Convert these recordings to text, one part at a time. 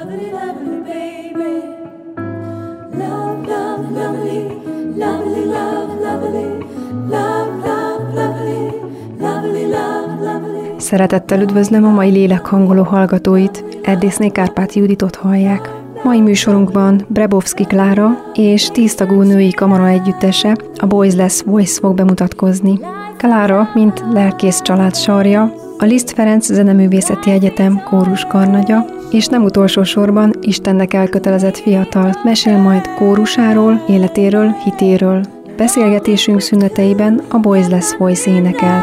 lovely, lovely baby. Love, love, lovely, lovely, love, lovely, love, love, lovely, lovely, love, lovely. Szeretettel üdvözlöm a mai lélekhangoló hallgatóit, Erdészné Kárpáti Juditot hallják. Mai műsorunkban Brebowski Klára és 10 tagú női kamara együttese, a Boys Voice fog bemutatkozni. Klára, mint lelkész család sarja, a Liszt Ferenc Zeneművészeti Egyetem kóruskarnagya, és nem utolsó sorban Istennek elkötelezett fiatal, mesél majd kórusáról, életéről, hitéről. Beszélgetésünk szüneteiben a Boys Voice énekel.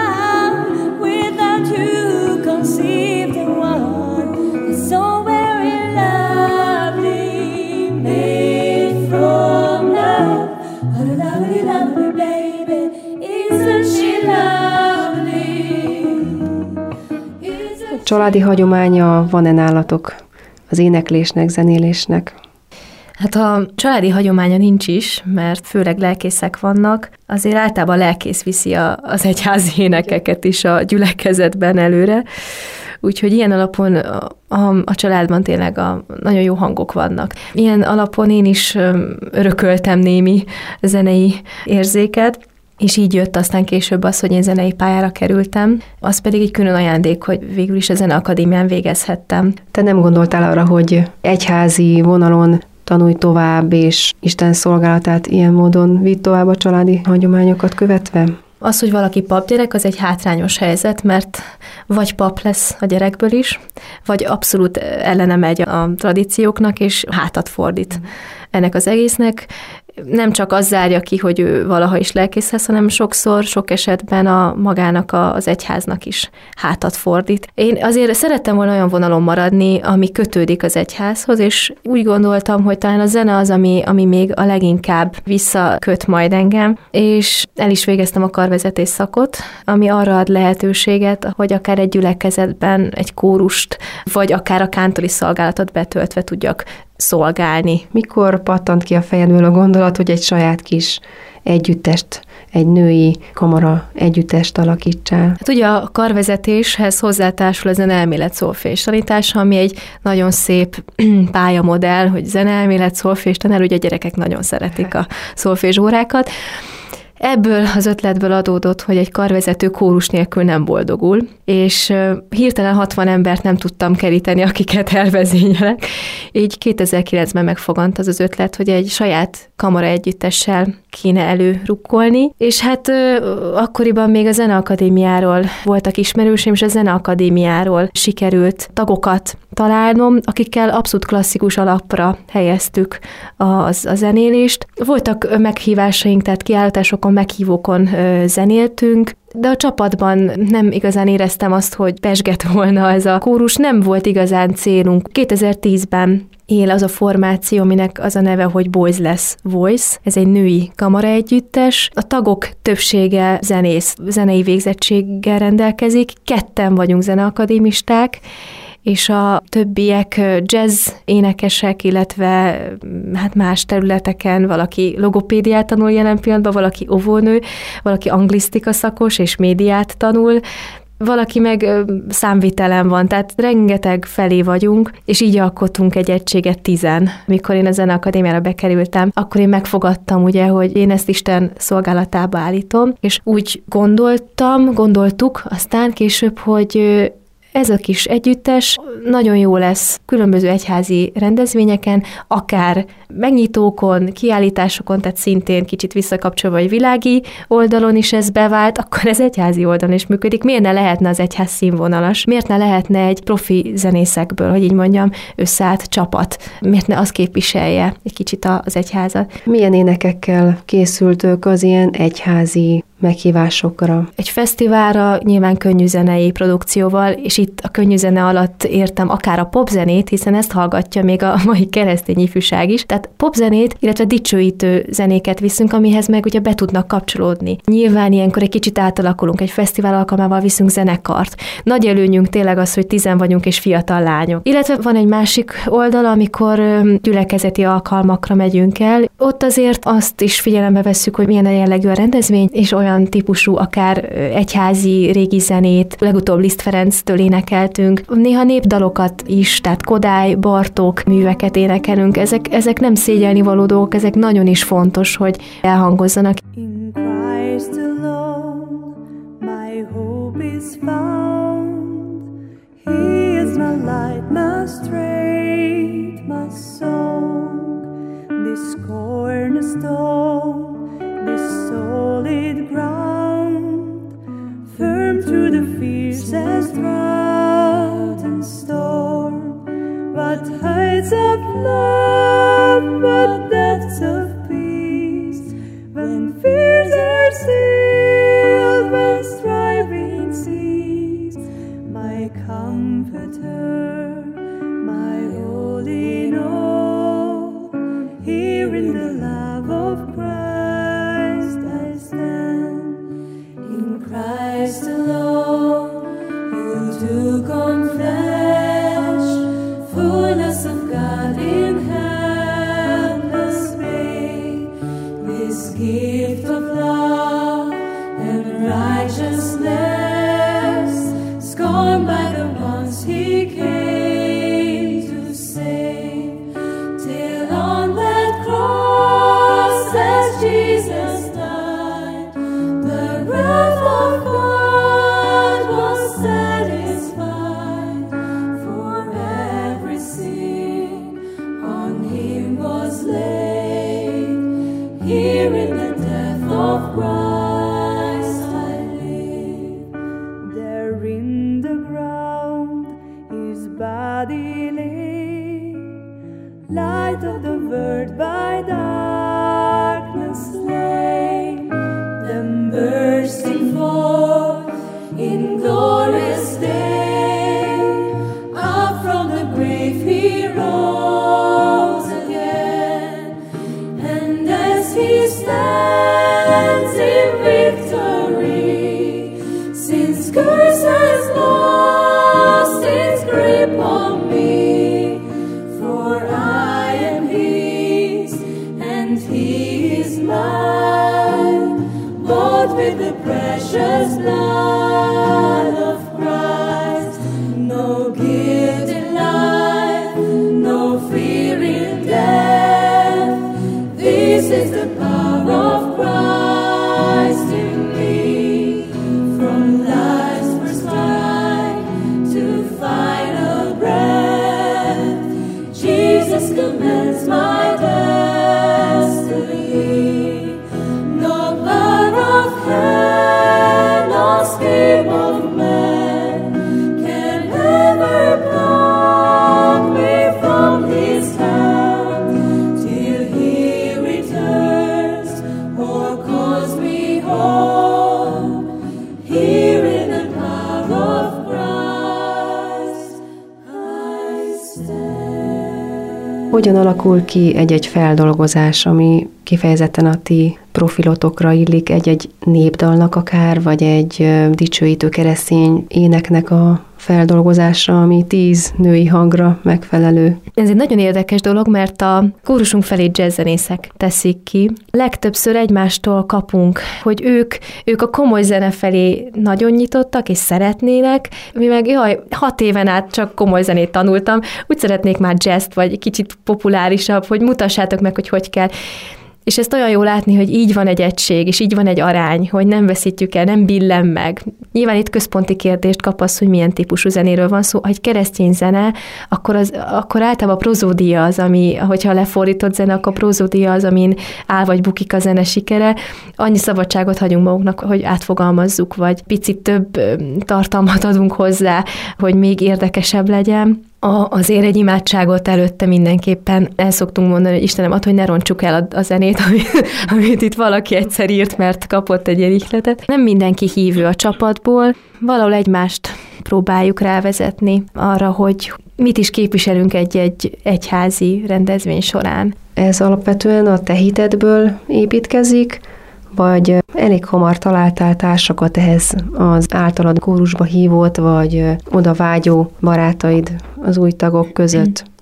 Családi hagyománya van-e nálatok az éneklésnek, zenélésnek? Hát a családi hagyománya nincs is, mert főleg lelkészek vannak, azért általában lelkész viszi az egyházi énekeket is a gyülekezetben előre, úgyhogy ilyen alapon a családban tényleg nagyon jó hangok vannak. Ilyen alapon én is örököltem némi zenei érzéket, és így jött aztán később az, hogy én zenei pályára kerültem. Az pedig egy külön ajándék, hogy végül is a Zeneakadémián végezhettem. Te nem gondoltál arra, hogy egyházi vonalon tanulj tovább, és Isten szolgálatát ilyen módon vidd tovább a családi hagyományokat követve? Az, hogy valaki papgyerek, az egy hátrányos helyzet, mert vagy pap lesz a gyerekből is, vagy abszolút ellene megy a tradícióknak, és hátat fordít ennek az egésznek. Nem csak az zárja ki, hogy ő valaha is lelkész lesz, hanem sokszor, sok esetben magának az egyháznak is hátat fordít. Én azért szerettem volna olyan vonalon maradni, ami kötődik az egyházhoz, és úgy gondoltam, hogy talán a zene az, ami még a leginkább visszaköt majd engem, és el is végeztem a karvezetés szakot, ami arra ad lehetőséget, hogy akár egy gyülekezetben egy kórust, vagy akár a kántori szolgálatot betöltve tudjak szolgálni. Mikor pattant ki a fejedből a gondolat, hogy egy saját kis együttest, egy női kamara együttest alakítsál? Hát ugye a karvezetéshez hozzátársul a zeneelmélet szolfés tanítása, ami egy nagyon szép pályamodell, hogy zeneelmélet szolfés tanár, ugye a gyerekek nagyon szeretik a szolfés órákat. Ebből az ötletből adódott, hogy egy karvezető kórus nélkül nem boldogul, és hirtelen 60 embert nem tudtam keríteni, akiket elvezényelek. Így 2009-ben megfogant az ötlet, hogy egy saját kamara együttessel kéne előrukkolni, és hát akkoriban még a Zeneakadémiáról voltak ismerőseim, és a Zeneakadémiáról sikerült tagokat találnom, akikkel abszolút klasszikus alapra helyeztük a zenélést. Voltak meghívásaink, tehát kiállításokon, meghívókon zenéltünk, de a csapatban nem igazán éreztem azt, hogy pezsgett volna ez a kórus, nem volt igazán célunk. 2010-ben él az a formáció, aminek az a neve, hogy Boys Voice. Ez egy női kamara együttes. A tagok többsége zenei végzettséggel rendelkezik, 2 vagyunk zeneakadémisták, és a többiek jazz énekesek, illetve hát más területeken valaki logopédiát tanul jelen pillanatban, valaki óvónő, valaki anglisztika szakos és médiát tanul, valaki meg számvitelen van, tehát rengeteg felé vagyunk, és így alkotunk egy egységet 10. Mikor én a Zeneakadémiára bekerültem, akkor én megfogadtam, ugye, hogy én ezt Isten szolgálatába állítom, és úgy gondoltuk aztán később, hogy ez a kis együttes nagyon jó lesz különböző egyházi rendezvényeken, akár megnyitókon, kiállításokon, tehát szintén kicsit visszakapcsolva egy világi oldalon is ez bevált, akkor ez egyházi oldalon is működik. Miért ne lehetne az egyház színvonalas? Miért ne lehetne egy profi zenészekből, hogy így mondjam, összeállt csapat? Miért ne az képviselje egy kicsit az egyházat? Milyen énekekkel készültök az ilyen egyházi meghívásokra? Egy fesztiválra nyilván könnyűzenei produkcióval, és itt a könnyűzene alatt értem akár a popzenét, hiszen ezt hallgatja még a mai keresztény ifjúság is. Tehát popzenét, illetve dicsőítő zenéket viszünk, amihez meg ugye be tudnak kapcsolódni. Nyilván ilyenkor egy kicsit átalakulunk, egy fesztivál alkalmával viszünk zenekart. Nagy előnyünk tényleg az, hogy 10 vagyunk és fiatal lányok. Illetve van egy másik oldal, amikor gyülekezeti alkalmakra megyünk el. Ott azért azt is figyelembe vesszük, hogy milyen a jellegű a rendezvény, és olyan olyan típusú, akár egyházi régi zenét, legutóbb Liszt Ferenctől énekeltünk, néha népdalokat is, tehát Kodály, Bartók műveket énekelünk. Ezek nem szégyelnivaló dolgok, ezek nagyon is fontos, hogy elhangozzanak. In Christ alone, my hope is found. He is my light, my strength, my song. This cornerstone, this solid ground, firm through the fiercest drought and storm. What heights of love, what depths of peace, when fears are stilled, when striving cease. My comforter, my all in all, here in the love of Christ I stand. In Christ alone, who took on flesh, fullness of God in helpless babe, this gift of love and righteousness, scorned by the ones He came to save, till on that cross as Jesus died, the wrath of God was satisfied. For every sin on Him was laid, here in the death of Christ I live. There in the ground His body lay, light of the world by darkness slain, then bursting forth in glorious day, up from the grave He rose again, and as He stands in victory, since curse has lost its grip on me, for I am His and He is mine, bought with the precious blood of Christ. No guilt in life, no fear in death, this is the power of Christ in me. From life's first cry to final breath, Jesus commands my destiny. No power of hell, no scheme of man can ever pluck me from His hand, till He returns or calls me home. Here in the power of Christ I stand. Hogyan alakul ki egy-egy feldolgozás, ami kifejezetten a ti profilotokra illik, egy-egy népdalnak akár, vagy egy dicsőítő keresztény éneknek a feldolgozása, ami 10 női hangra megfelelő? Ez egy nagyon érdekes dolog, mert a kórusunk felé jazzzenészek teszik ki. Legtöbbször egymástól kapunk, hogy ők a komoly zene felé nagyon nyitottak, és szeretnének, mi meg 6 éven át csak komoly zenét tanultam, úgy szeretnék már jazzt, vagy kicsit populárisabb, hogy mutassátok meg, hogy kell. És ezt olyan jó látni, hogy így van egy egység, és így van egy arány, hogy nem veszítjük el, nem billen meg. Nyilván itt központi kérdést kap az, hogy milyen típusú zenéről van szó. Ha egy keresztény zene, akkor általában a prozódia az, ami, hogyha lefordított zene, akkor a prozódia az, amin áll vagy bukik a zene sikere. Annyi szabadságot hagyunk magunknak, hogy átfogalmazzuk, vagy picit több tartalmat adunk hozzá, hogy még érdekesebb legyen. Az éregy imádságot előtte mindenképpen el szoktunk mondani, hogy Istenem, add, hogy ne rontsuk el a zenét, amit itt valaki egyszer írt, mert kapott egy ihletet. Nem mindenki hívő a csapatból, valahol egymást próbáljuk rávezetni arra, hogy mit is képviselünk egy egyházi rendezvény során. Ez alapvetően a te hitedből építkezik, vagy elég hamar találtál társakat ehhez az általad kórusba hívott, vagy oda vágyó barátaid az új tagok között?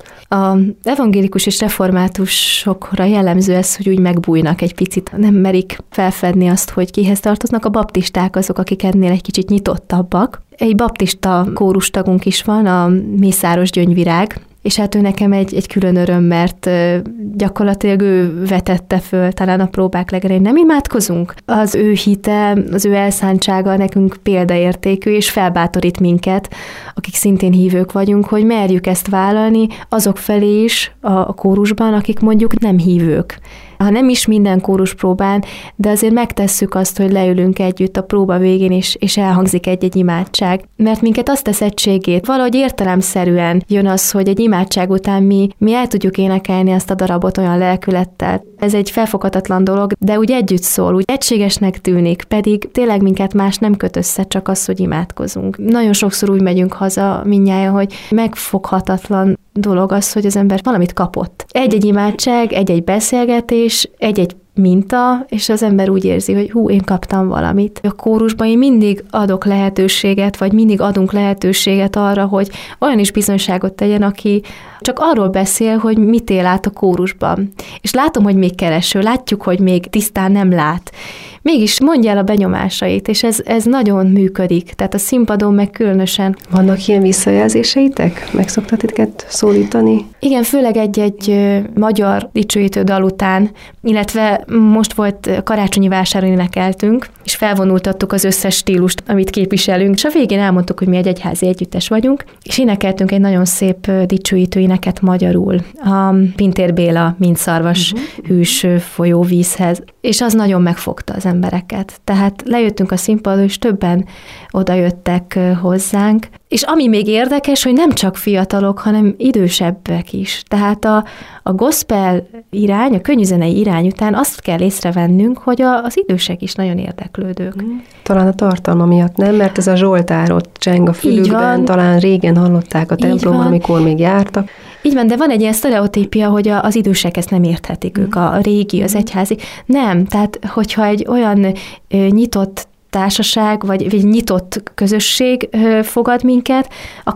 A evangélikus és reformátusokra jellemző ez, hogy úgy megbújnak egy picit, nem merik felfedni azt, hogy kihez tartoznak. A baptisták azok, akik ennél egy kicsit nyitottabbak. Egy baptista kórustagunk is van, a Mészáros Gyöngyvirág, és hát ő nekem egy külön öröm, mert gyakorlatilag ő vetette föl talán a próbák legelején. Nem imádkozunk? Az ő hite, az ő elszántsága nekünk példaértékű, és felbátorít minket, akik szintén hívők vagyunk, hogy merjük ezt vállalni azok felé is a kórusban, akik mondjuk nem hívők. Ha nem is minden kóruspróbán, de azért megtesszük azt, hogy leülünk együtt a próba végén, és elhangzik egy-egy imádság. Mert minket azt tesz egységét. Valahogy értelemszerűen jön az, hogy egy imádság után mi el tudjuk énekelni ezt a darabot olyan lelkülettel. Ez egy felfoghatatlan dolog, de úgy együtt szól, úgy egységesnek tűnik, pedig tényleg minket más nem köt össze, csak az, hogy imádkozunk. Nagyon sokszor úgy megyünk haza mindnyájan, hogy megfoghatatlan dolog az, hogy az ember valamit kapott. Egy-egy imádság, egy-egy beszélgetés, egy-egy minta, és az ember úgy érzi, hogy én kaptam valamit. A kórusban én mindig adok lehetőséget, vagy mindig adunk lehetőséget arra, hogy olyan is bizonyságot tegyen, aki csak arról beszél, hogy mit él át a kórusban. És látom, hogy még kereső, látjuk, hogy még tisztán nem lát. Mégis mondja el a benyomásait, és ez nagyon működik. Tehát a színpadon meg különösen. Vannak ilyen visszajelzéseitek? Meg szoktat titeket szólítani? Igen, főleg egy magyar dicsőítő dal után, illetve most volt karácsonyi vásáron énekeltünk, és felvonultattuk az összes stílust, amit képviselünk, és a végén elmondtuk, hogy mi egy egyházi együttes vagyunk, és énekeltünk egy nagyon szép dicsőítő éneket magyarul. A Pintér Béla Mint szarvas hűs folyóvízhez, és az nagyon megfogta az embereket. Tehát lejöttünk a színpadra, és többen odajöttek hozzánk. És ami még érdekes, hogy nem csak fiatalok, hanem idősebbek is. Tehát a gospel irány, a könnyűzenei irány után azt kell észrevennünk, hogy az idősek is nagyon érdeklődők. Talán a tartalma miatt nem, mert ez a zsoltárot cseng a fülükben, talán régen hallották a templomban, amikor még jártak. Így van, de van egy ilyen sztereotípia, hogy az idősek ezt nem érthetik, ők a régi, az egyházi. Nem, tehát hogyha egy olyan nyitott társaság, vagy egy nyitott közösség fogad minket,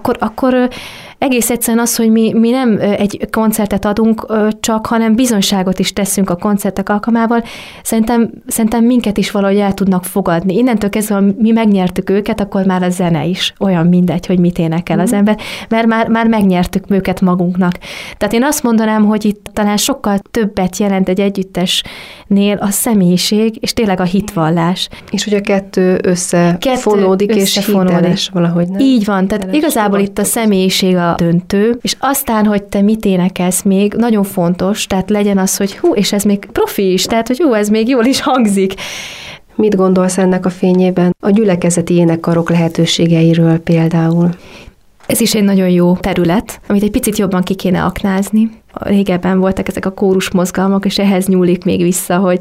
akkor egész egyszerűen az, hogy mi nem egy koncertet adunk csak, hanem bizonyságot is teszünk a koncertek alkalmával, szerintem minket is valahogy el tudnak fogadni. Innentől kezdve, ha mi megnyertük őket, akkor már a zene is olyan mindegy, hogy mit énekel az ember, mert már megnyertük őket magunknak. Tehát én azt mondanám, hogy itt talán sokkal többet jelent egy együttesnél a személyiség, és tényleg a hitvallás. És hogy a kettő összefonódik, és hiteles valahogy. Nem? Így van, tehát igazából itt a személyiség a döntő, és aztán, hogy te mit énekelsz még, nagyon fontos, tehát legyen az, hogy és ez még profi is, tehát, hogy ez még jól is hangzik. Mit gondolsz ennek a fényében a gyülekezeti énekkarok lehetőségeiről például? Ez is egy nagyon jó terület, amit egy picit jobban ki kéne aknázni. Régebben voltak ezek a kórus mozgalmak, és ehhez nyúlik még vissza, hogy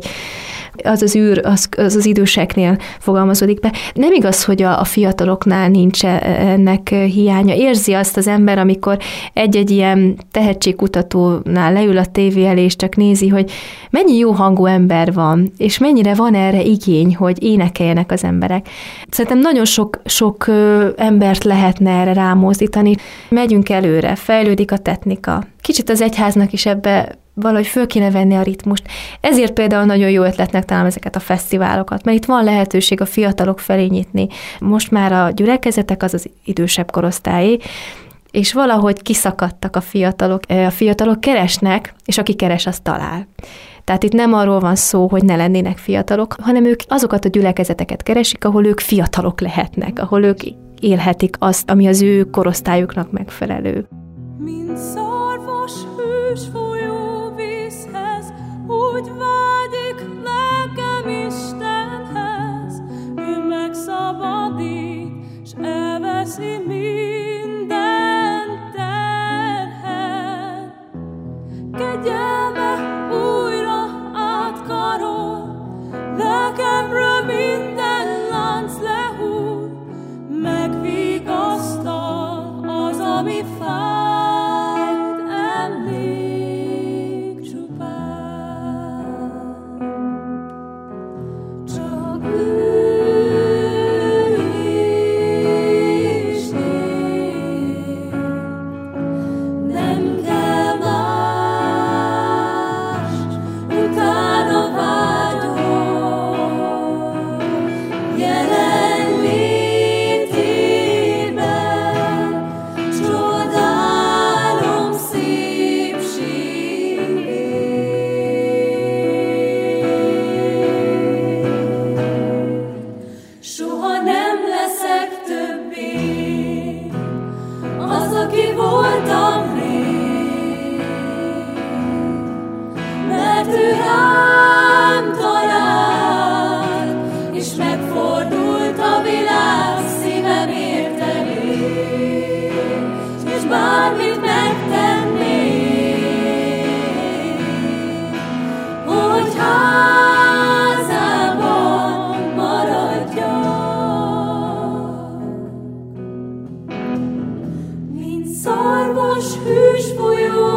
az űr az időseknél fogalmazódik be. Nem igaz, hogy a fiataloknál nincs ennek hiánya. Érzi azt az ember, amikor egy-egy ilyen tehetségkutatónál leül a tévé elé, és csak nézi, hogy mennyi jó hangú ember van, és mennyire van erre igény, hogy énekeljenek az emberek. Szerintem nagyon sok embert lehetne erre rámozdítani. Megyünk előre, fejlődik a technika. Kicsit az egyháznak is ebbe valahogy föl kéne venni a ritmust. Ezért például nagyon jó ötletnek találom ezeket a fesztiválokat, mert itt van lehetőség a fiatalok felé nyitni. Most már a gyülekezetek az idősebb korosztályé, és valahogy kiszakadtak a fiatalok. A fiatalok keresnek, és aki keres, az talál. Tehát itt nem arról van szó, hogy ne lennének fiatalok, hanem ők azokat a gyülekezeteket keresik, ahol ők fiatalok lehetnek, ahol ők élhetik azt, ami az ő korosztályuknak megfelelő. Mint szarvas hűs folyóvízhez, úgy vágyik lelkem Istenhez. Ő megszabadít, s elveszi minden terhet. Kegyelme újra átkarol, lelkemről minden lánc lehull, megvigasztal az, ami fáj. Nem kell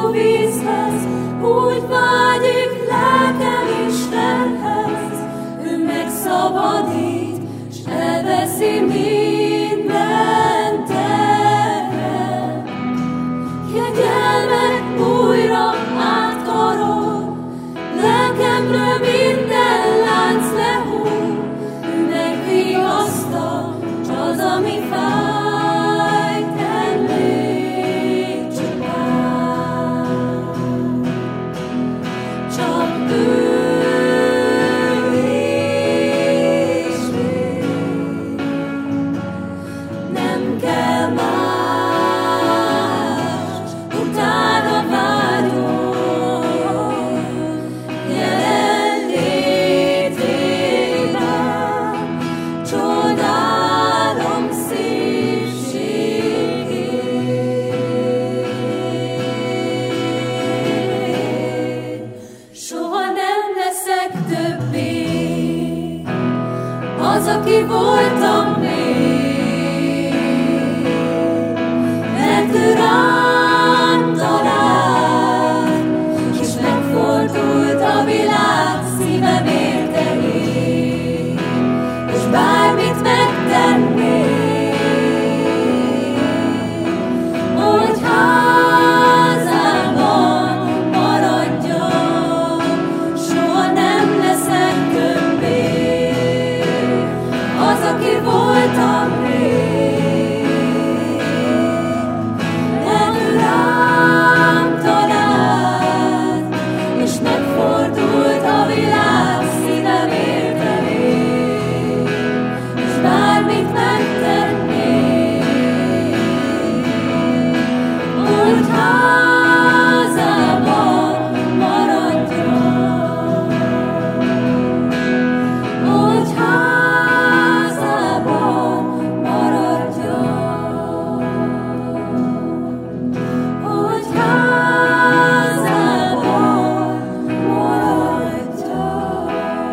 vízhez, úgy vágyik lelkem Istenhez. Ő megszabadít, s elveszi minden terhet. Kegyelmet újra átkarol, lelkemről minden lánc lehull. Ő megvigasztal, s az, ami fájt, elég csodál. Csak ő ismét, nem kell más, utána vágyom, jelenlétében csodálom szépségét. Soha nem leszek többé az, aki voltam még, mert ő rám talált, és megfordult a világ, szívem érte ég, és bármit megtennék, hogy házában maradjon, soha nem leszek többé az, aki voltam még, mert ő rám talált, és megfordult a világ, szívem érte ég, és bármit megtennék, hogy házában maradjon, hogy házában maradjon, hogy házában maradjon.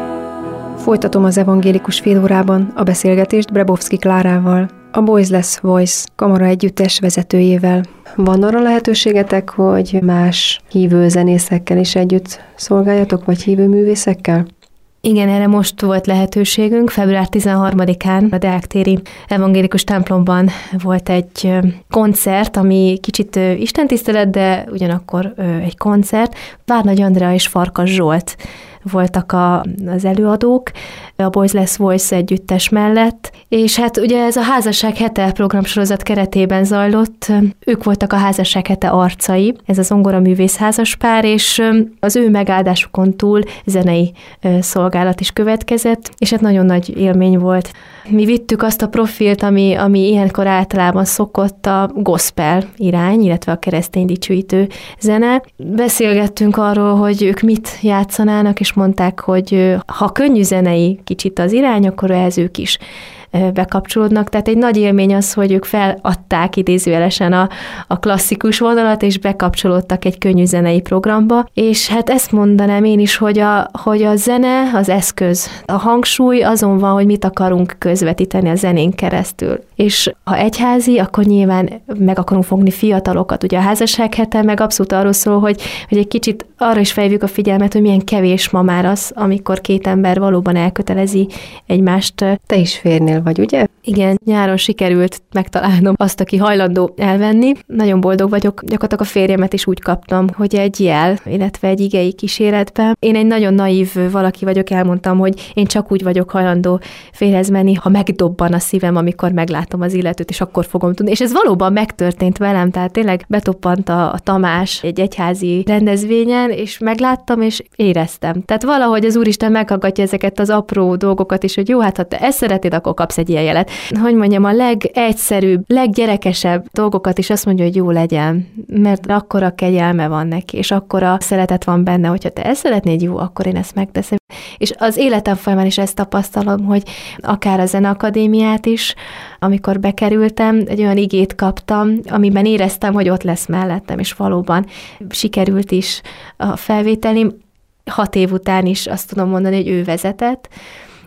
Folytatom az evangélikus félórában a beszélgetést Brebowski Klárával, a Voiceless Voice kamara együttes vezetőjével. Van arra lehetőségetek, hogy más hívő zenészekkel is együtt szolgáljatok, vagy hívő művészekkel? Igen, erre most volt lehetőségünk. Február 13-án a Deák-téri evangélikus templomban volt egy koncert, ami kicsit istentisztelet, de ugyanakkor egy koncert. Várnagy Andrea és Farkas Zsolt voltak az előadók a Voiceless Voice együttes mellett, és hát ugye ez a Házasság hete programsorozat keretében zajlott, ők voltak a Házasság hete arcai, ez az zongoraművész házaspár, és az ő megáldásukon túl zenei szolgálat is következett, és hát nagyon nagy élmény volt. Mi vittük azt a profilt, ami ilyenkor általában szokott, a gospel irány, illetve a keresztény dicsőítő zene. Beszélgettünk arról, hogy ők mit játszanának, és mondták, hogy ha könnyű zenei kicsit az irány, akkor ehhez ők is bekapcsolódnak. Tehát egy nagy élmény az, hogy ők feladták idézőjelesen a klasszikus vonalat, és bekapcsolódtak egy könnyű zenei programba. És hát ezt mondanám én is, hogy a zene az eszköz. A hangsúly azon van, hogy mit akarunk közvetíteni a zenén keresztül. És ha egyházi, akkor nyilván meg akarunk fogni fiatalokat. Ugye a Házasság hete meg abszolút arról szól, hogy egy kicsit arra is felhívjuk a figyelmet, hogy milyen kevés ma már az, amikor két ember valóban elkötelezi egymást. Te is férnél vagy, ugye? Igen, nyáron sikerült megtalálnom azt, aki hajlandó elvenni. Nagyon boldog vagyok, gyakorlatilag a férjemet is úgy kaptam, hogy egy jel, illetve egy igei kíséretben. Én egy nagyon naív valaki vagyok, elmondtam, hogy én csak úgy vagyok hajlandó férhez menni, ha megdobban a szívem, amikor meglátom az illetőt, és akkor fogom tudni. És ez valóban megtörtént velem, tehát tényleg betoppant a Tamás egy egyházi rendezvényen, és megláttam, és éreztem. Tehát valahogy az Úristen meghallgatja ezeket az apró dolgokat is, hogy jó, hát ha te ezt szereted, akkor kapsz egy ilyen jelet. Hogy mondjam, a legegyszerűbb, leggyerekesebb dolgokat is azt mondja, hogy jó legyen, mert akkora kegyelme van neki, és akkora szeretet van benne, hogyha te ezt szeretnéd, jó, akkor én ezt megteszem. És az életem folyamán is ezt tapasztalom, hogy akár a Zeneakadémiát is, amikor bekerültem, egy olyan igét kaptam, amiben éreztem, hogy ott lesz mellettem, és valóban sikerült is a felvételim. 6 év után is azt tudom mondani, hogy ő vezetett.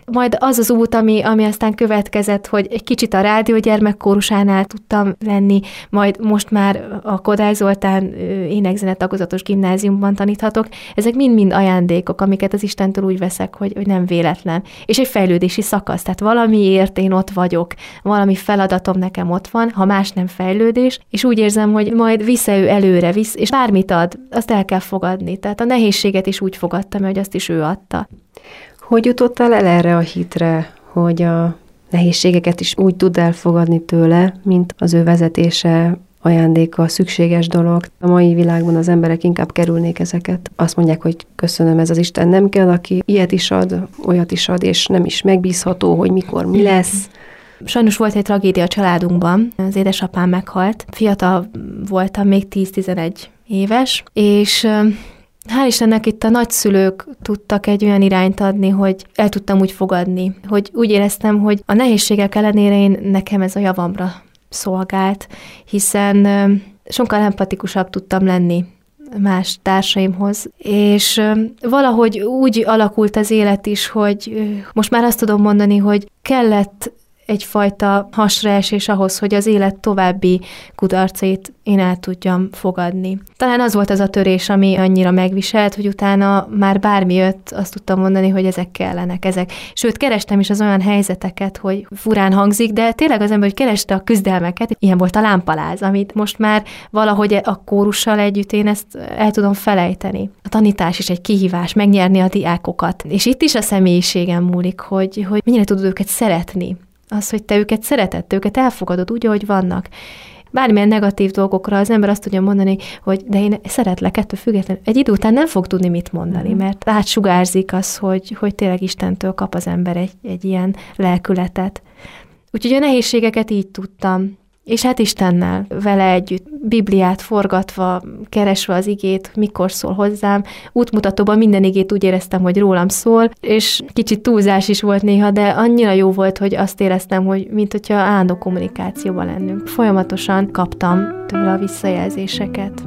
majd az az út, ami aztán következett, hogy egy kicsit a Rádió Gyermekkórusánál tudtam lenni, majd most már a Kodály Zoltán énekzene tagozatos gimnáziumban taníthatok. Ezek mind-mind ajándékok, amiket az Istentől úgy veszek, hogy nem véletlen. És egy fejlődési szakasz, tehát valamiért én ott vagyok, valami feladatom nekem ott van, ha más nem fejlődés, és úgy érzem, hogy majd visz ő előre, és bármit ad, azt el kell fogadni. Tehát a nehézséget is úgy fogadtam, hogy azt is ő adta. Hogy jutottál el erre a hitre, hogy a nehézségeket is úgy tud elfogadni tőle, mint az ő vezetése, ajándéka, szükséges dolog? A mai világban az emberek inkább kerülnék ezeket. Azt mondják, hogy köszönöm, ez az Isten nem kell, aki ilyet is ad, olyat is ad, és nem is megbízható, hogy mikor mi lesz. Sajnos volt egy tragédia a családunkban, az édesapám meghalt. Fiatal voltam, még 10-11 éves, és hál' Istennek itt a nagyszülők tudtak egy olyan irányt adni, hogy el tudtam úgy fogadni, hogy úgy éreztem, hogy a nehézségek ellenére nekem ez a javamra szolgált, hiszen sokkal empatikusabb tudtam lenni más társaimhoz, és valahogy úgy alakult az élet is, hogy most már azt tudom mondani, hogy kellett egyfajta hasraesés ahhoz, hogy az élet további kudarcait én el tudjam fogadni. Talán az volt az a törés, ami annyira megviselt, hogy utána már bármi jött, azt tudtam mondani, hogy ezek kellenek, ezek. Sőt, kerestem is az olyan helyzeteket, hogy furán hangzik, de tényleg az ember, hogy kereste a küzdelmeket, ilyen volt a lámpaláz, amit most már valahogy a kórussal együtt én ezt el tudom felejteni. A tanítás is egy kihívás, megnyerni a diákokat. És itt is a személyiségem múlik, hogy mennyire tudod őket szeretni. Az, hogy te őket szereted, te őket elfogadod úgy, ahogy vannak. Bármilyen negatív dolgokra az ember azt tudja mondani, hogy de én szeretlek, ettől függetlenül. Egy idő után nem fog tudni mit mondani, mert átsugárzik az, hogy tényleg Istentől kap az ember egy ilyen lelkületet. Úgyhogy a nehézségeket így tudtam. És hát Istennel, vele együtt, Bibliát forgatva, keresve az igét, mikor szól hozzám. Útmutatóban minden igét úgy éreztem, hogy rólam szól, és kicsit túlzás is volt néha, de annyira jó volt, hogy azt éreztem, hogy mint hogyha állandó kommunikációban lennünk. Folyamatosan kaptam tőle a visszajelzéseket.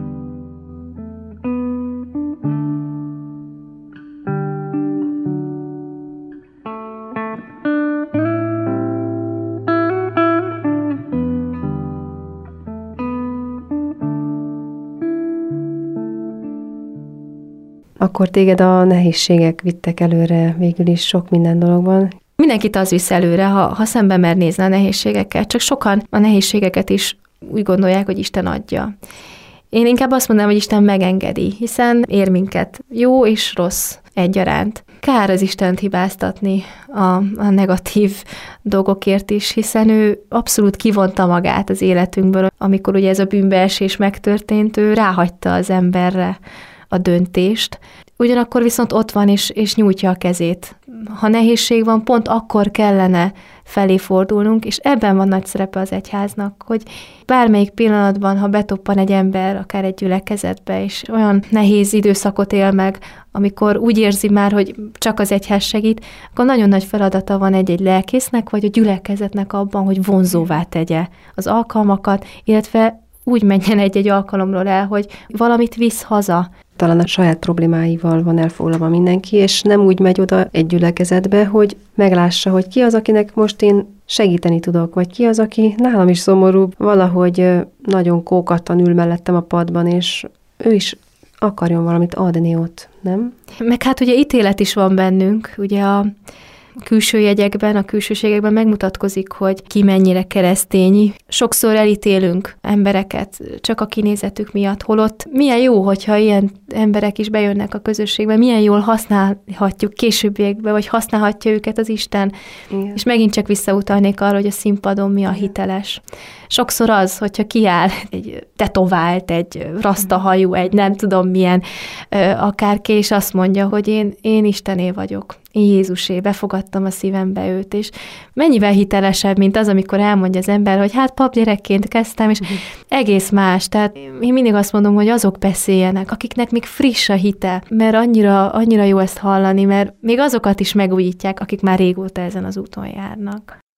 Akkor téged a nehézségek vittek előre végül is sok minden dologban. Mindenkit az visz előre, ha szembe mer nézni a nehézségekkel, csak sokan a nehézségeket is úgy gondolják, hogy Isten adja. Én inkább azt mondanám, hogy Isten megengedi, hiszen ér minket jó és rossz egyaránt. Kár az Istent hibáztatni a negatív dolgokért is, hiszen ő abszolút kivonta magát az életünkből. Amikor ugye ez a bűnbeesés megtörtént, ő ráhagyta az emberre a döntést. Ugyanakkor viszont ott van és nyújtja a kezét. Ha nehézség van, pont akkor kellene felé fordulnunk, és ebben van nagy szerepe az egyháznak, hogy bármelyik pillanatban, ha betoppan egy ember, akár egy gyülekezetbe, és olyan nehéz időszakot él meg, amikor úgy érzi már, hogy csak az egyház segít, akkor nagyon nagy feladata van egy lelkésznek, vagy a gyülekezetnek abban, hogy vonzóvá tegye az alkalmakat, illetve úgy menjen egy alkalomról el, hogy valamit visz haza. Talán a saját problémáival van elfoglalva mindenki, és nem úgy megy oda egy gyülekezetbe, hogy meglássa, hogy ki az, akinek most én segíteni tudok, vagy ki az, aki nálam is szomorúbb, valahogy nagyon kókattan ül mellettem a padban, és ő is akarjon valamit adni ott, nem? Meg hát ugye ítélet is van bennünk, ugye a külső jegyekben, a külsőségekben megmutatkozik, hogy ki mennyire keresztény. Sokszor elítélünk embereket csak a kinézetük miatt, holott milyen jó, hogyha ilyen emberek is bejönnek a közösségbe, milyen jól használhatjuk későbbiekbe, vagy használhatja őket az Isten. Igen. És megint csak visszautalnék arra, hogy a színpadon mi a hiteles. Sokszor az, hogyha kiáll egy tetovált, egy rasztahajú, egy nem tudom milyen akárki, és azt mondja, hogy én Istené vagyok. Én Jézusé, befogadtam a szívembe őt, és mennyivel hitelesebb, mint az, amikor elmondja az ember, hogy hát papgyerekként kezdtem, és egész más. Tehát én mindig azt mondom, hogy azok beszéljenek, akiknek még friss a hite, mert annyira jó ezt hallani, mert még azokat is megújítják, akik már régóta ezen az úton járnak.